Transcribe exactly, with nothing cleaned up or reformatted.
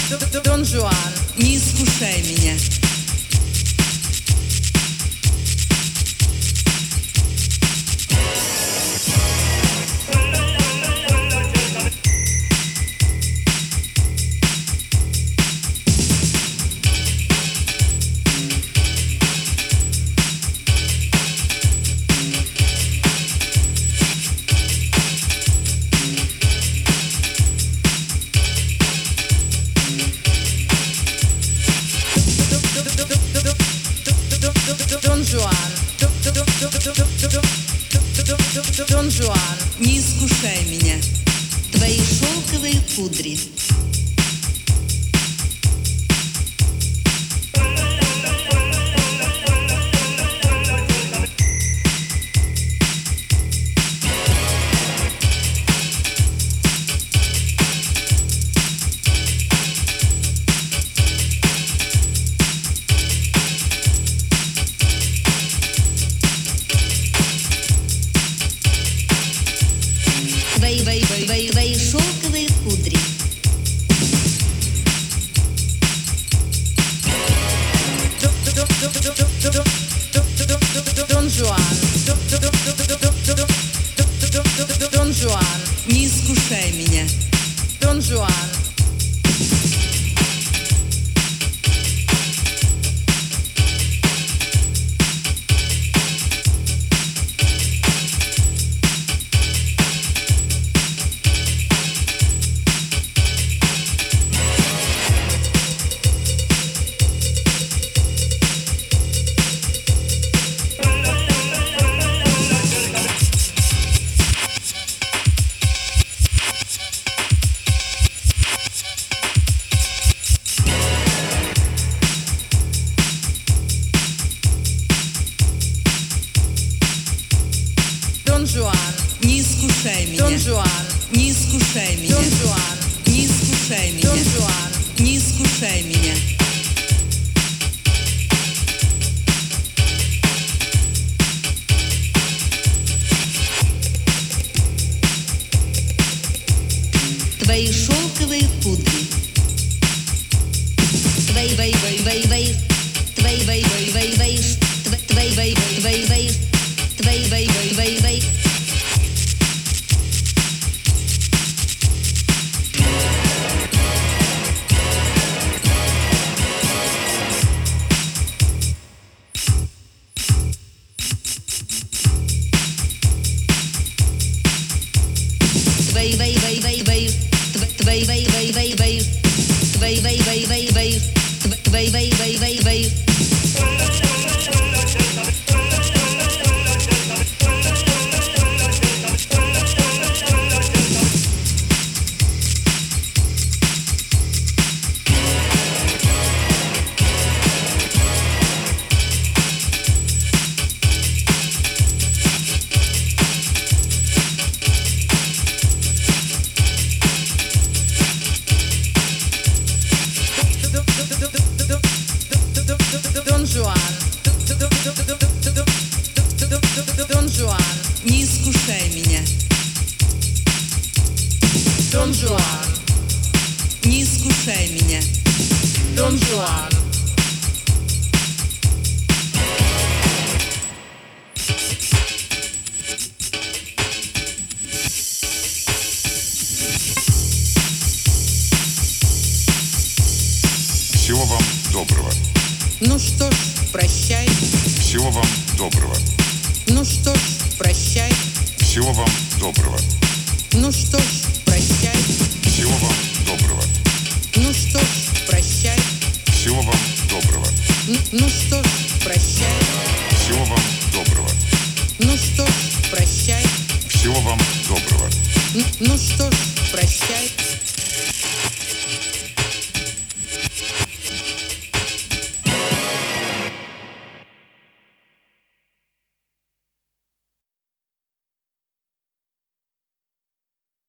Дон Жуан, не искушай меня. Дон Жуан, Дон Жуан, не искушай меня. Твои шелковые кудри. Твои, твои, твои, твои шелковые кудри. Дон Жуан, Дон Жуан, не искушай меня. Дон Жуан. Дон Жуан, не искушай меня. Дон Жуан, не искушай меня. Дон Жуан, не искушай меня. Дон Жуан, не искушай меня. Твои шелковые кудри. Твои, твои, твои, твои, твои, твои, твои, твои, твои, твои, твои, твои, твои, твои. Твои, твои, твои, твои, твои. Твои, твои, твои, твои, твои. Твои, твои, твои, твои, твои. Твои, твои, твои, твои, твои. Твои, твои, твои, твои, твои. Дон Жуан, Дон Жуан, не искушай меня. Дон Жуан, не искушай меня. Дон Жуан. Всего вам доброго. Ну что ж, прощай. Всего вам доброго. Ну что ж, прощай. Всего вам доброго. Ну что ж, прощай. Всего вам доброго. Ну что ж, прощай. Всего вам доброго. Н- Ну что ж, прощай. Всего вам доброго. Ну что ж, прощай. Всего вам доброго. Н- Ну что ж, прощай.